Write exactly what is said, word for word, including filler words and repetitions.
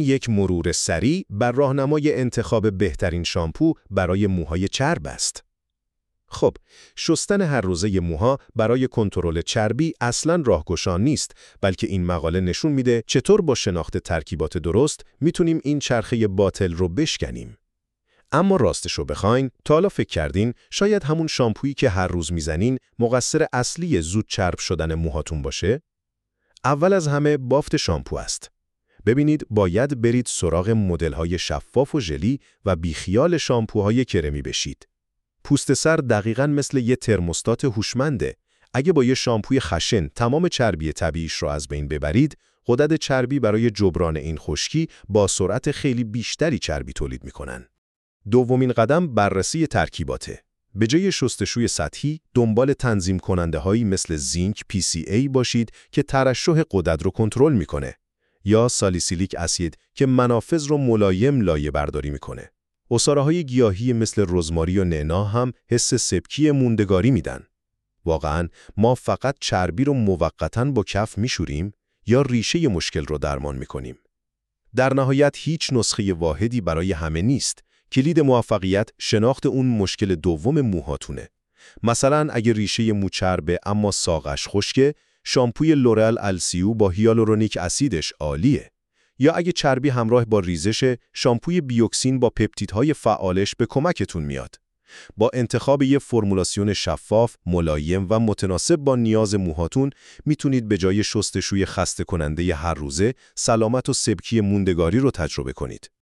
یک مرور سریع بر راهنمای انتخاب بهترین شامپو برای موهای چرب است. خب، شستن هر روزه موها برای کنترل چربی اصلاً راهگشا نیست، بلکه این مقاله نشون میده چطور با شناخت ترکیبات درست میتونیم این چرخه باطل رو بشکنیم. اما راستشو بخواین، تا حالا فکر کردین شاید همون شامپویی که هر روز میزنین مقصر اصلی زود چرب شدن موهاتون باشه؟ اول از همه بافت شامپو است. ببینید، باید برید سراغ مدل‌های شفاف و ژلی و بیخیال شامپوهای کرمی بشید. پوست سر دقیقاً مثل یه ترموستات هوشمنده. اگه با یه شامپوی خشن تمام چربی طبیعیش رو از بین ببرید، غدد چربی برای جبران این خشکی با سرعت خیلی بیشتری چربی تولید میکنن. دومین قدم بررسی ترکیباته. به جای شستشوی سطحی، دنبال تنظیم کننده هایی مثل زینک پی سی ای باشید که ترشح غدد رو کنترل میکنه، یا سالیسیلیک اسید که منافذ رو ملایم لایه برداری میکنه. عصاره‌های گیاهی مثل رزماری و نعنا هم حس سبکی موندگاری میدن. واقعاً ما فقط چربی رو موقتاً با کف میشوریم یا ریشه مشکل رو درمان میکنیم؟ در نهایت هیچ نسخه واحدی برای همه نیست. کلید موفقیت شناخت اون مشکل دوم موهاتونه. مثلا اگه ریشه مو چربه اما ساقش خشکه، شامپوی لورال السیو با هیالورونیک اسیدش عالیه. یا اگه چربی همراه با ریزش، شامپوی بیوکسین با پپتیدهای فعالش به کمکتون میاد. با انتخاب یه فرمولاسیون شفاف، ملایم و متناسب با نیاز موهاتون میتونید به جای شستشوی خسته کننده هر روزه، سلامت و سبکی موندگاری رو تجربه کنید.